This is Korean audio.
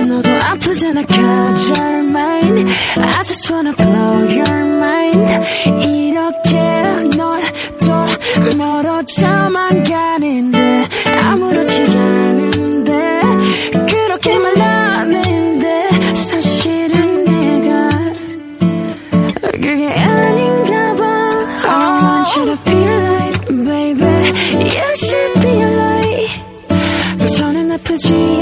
너도 아프잖아 cause you're mine. I just wanna blow your mind. 이렇게 넌 또 멀어져만 가는데 아무렇지 않은데 그렇게 말하는데 사실은 내가 그게 아닌가 봐. I want you to be right baby. You should be alive. 더는 아프지